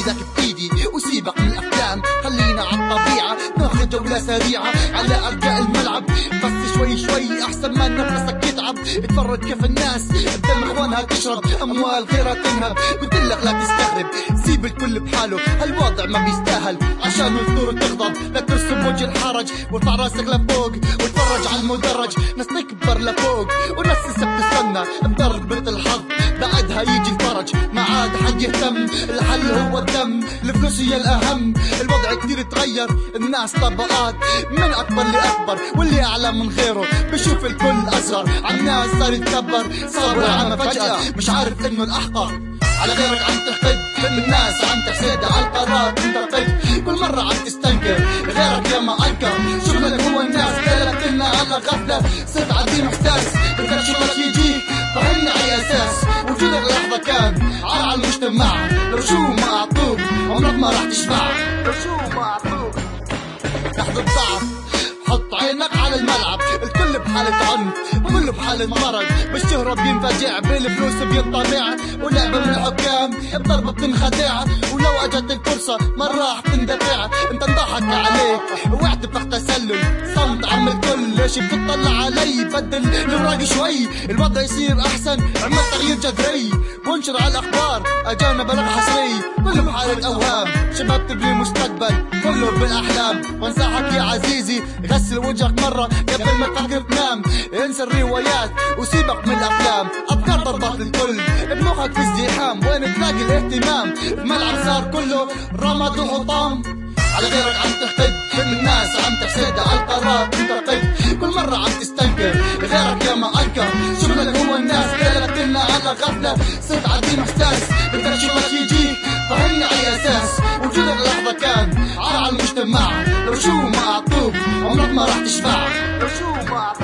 ايدك بايدي وسيبك من الافلام، خلينا عالطبيعة ناخد جولة سريعة على ارجاء الملعب، بس شوي شوي احسن ما نفسك يتعب. اتفرج كيف الناس بدم اخوانها تشرب اموال غيرها تنهب، قلتلك لا تستغرب سيب الكل بحاله، هالوضع ما بيستاهل عشان الثور تغضب. لا ترسم وجه الحرج وارفع راسك لفوق واتفرج على المدرج، ناس تكبر لفوق وناس لسه بتستنى بضربة الحظ بعدها يجي الفرج. ما عاد حد يهتم، الحل هو الدم، الفلوس هي الاهم. الوضع كتير تغير، الناس طبقات من اكبر لاكبر، واللي اعلى من غيره بشوف الكل اصغر. عالناس صار يتكبر، صار والعمى فجأة مش عارف انه الاحقر. على غيرك عم تحقد، الناس عم تحسد على القرار تنتقد، كل مرة عم تستنكر غيرك يا ما انكر. شغلك هو الناس قالت لنا على غفلة، صرت عديم احساس بدك شغلك يجيك فهمنا على اساس. وجودك لحظة كان على المجتمع، لو شو ما اعطوك عمرك ما راح تشبع. لو شو ما اعطوك لحظة ضعف حط عينك على الملعب، الكل بحالة عنف وكله بحالة مرض، بالشهرة بينفجع بالفلوس بينطمع، ولعبة من الحكام بضربة بتنخدع، ولو اجت الفرصة ما راح تندفع. انت انضحك عليك واعتبر تسلل صمت عم الكل، ليش بتطلع علي؟ بدل الوراق شوي الوضع يصير احسن، عمل تغيير جذري وانشر على الاخبار اجانا بلغ حصري. كله بحالة اوهام شباب تبني مستقبل كله بالاحلام، وانصحك يا عزيزي غسل وجهك مرة قبل ما تفكر تنام، انسى الروايات وسيبك من الافلام، افكار ضربت الكل بمخك في ازدحام، وين تلاقي الاهتمام؟ الملعب صار كله رمض وحطام. على غيرك عم تحقد، الناس عم تحسد على القرار تنتقد، كل مرة عم تستنكر غيرك يا ما انكر. شغلك هو الناس قالت لنا على غفلة، صرت عديم احساس بدك شغلك يجيك فهمنا على اساس. وجودك لحظة كان على المجتمع، لو شو ما اعطوك عمرك ما راح تشبع. لو شو ما اعطوك